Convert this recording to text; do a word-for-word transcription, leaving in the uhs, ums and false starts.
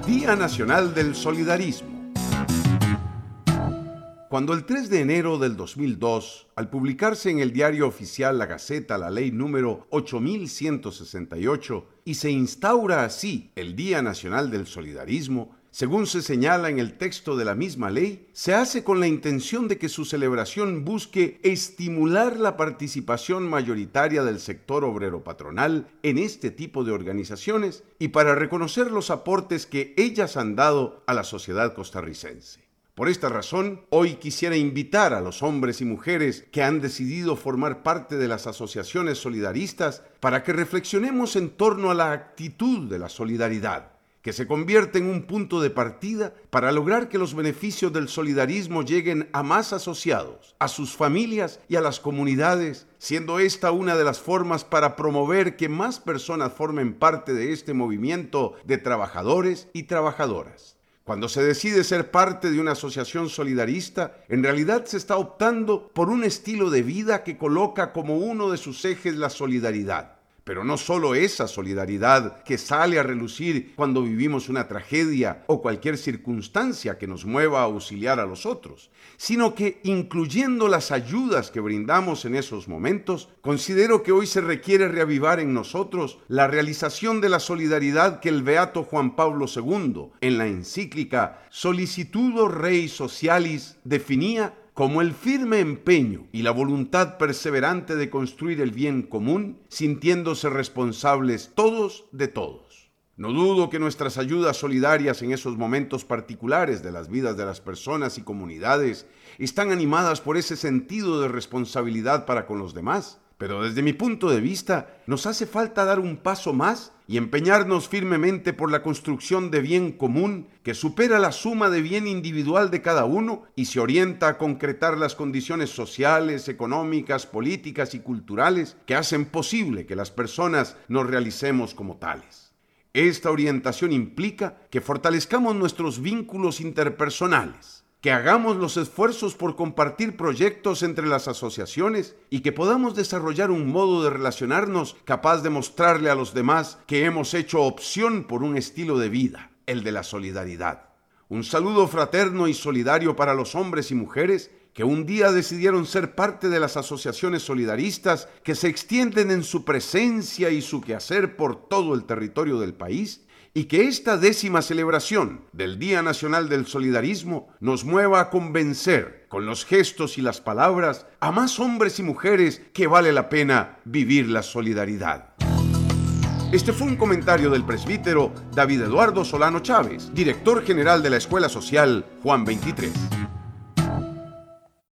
Día Nacional del Solidarismo. Cuando el tres de enero del dos mil dos, al publicarse en el diario oficial La Gaceta la ley número ocho mil ciento sesenta y ocho y se instaura así el Día Nacional del Solidarismo, según se señala en el texto de la misma ley, se hace con la intención de que su celebración busque estimular la participación mayoritaria del sector obrero patronal en este tipo de organizaciones y para reconocer los aportes que ellas han dado a la sociedad costarricense. Por esta razón, hoy quisiera invitar a los hombres y mujeres que han decidido formar parte de las asociaciones solidaristas para que reflexionemos en torno a la actitud de la solidaridad, que se convierte en un punto de partida para lograr que los beneficios del solidarismo lleguen a más asociados, a sus familias y a las comunidades, siendo esta una de las formas para promover que más personas formen parte de este movimiento de trabajadores y trabajadoras. Cuando se decide ser parte de una asociación solidarista, en realidad se está optando por un estilo de vida que coloca como uno de sus ejes la solidaridad. Pero no solo esa solidaridad que sale a relucir cuando vivimos una tragedia o cualquier circunstancia que nos mueva a auxiliar a los otros, sino que, incluyendo las ayudas que brindamos en esos momentos, considero que hoy se requiere reavivar en nosotros la realización de la solidaridad que el beato Juan Pablo segundo, en la encíclica Solicitudo Rei Socialis, definía como el firme empeño y la voluntad perseverante de construir el bien común, sintiéndose responsables todos de todos. No dudo que nuestras ayudas solidarias en esos momentos particulares de las vidas de las personas y comunidades están animadas por ese sentido de responsabilidad para con los demás. Pero desde mi punto de vista, nos hace falta dar un paso más y empeñarnos firmemente por la construcción de bien común que supera la suma de bien individual de cada uno y se orienta a concretar las condiciones sociales, económicas, políticas y culturales que hacen posible que las personas nos realicemos como tales. Esta orientación implica que fortalezcamos nuestros vínculos interpersonales, que hagamos los esfuerzos por compartir proyectos entre las asociaciones y que podamos desarrollar un modo de relacionarnos capaz de mostrarle a los demás que hemos hecho opción por un estilo de vida, el de la solidaridad. Un saludo fraterno y solidario para los hombres y mujeres que un día decidieron ser parte de las asociaciones solidaristas que se extienden en su presencia y su quehacer por todo el territorio del país, y que esta décima celebración del Día Nacional del Solidarismo nos mueva a convencer con los gestos y las palabras a más hombres y mujeres que vale la pena vivir la solidaridad. Este fue un comentario del presbítero David Eduardo Solano Chávez, director general de la Escuela Social Juan veintitrés.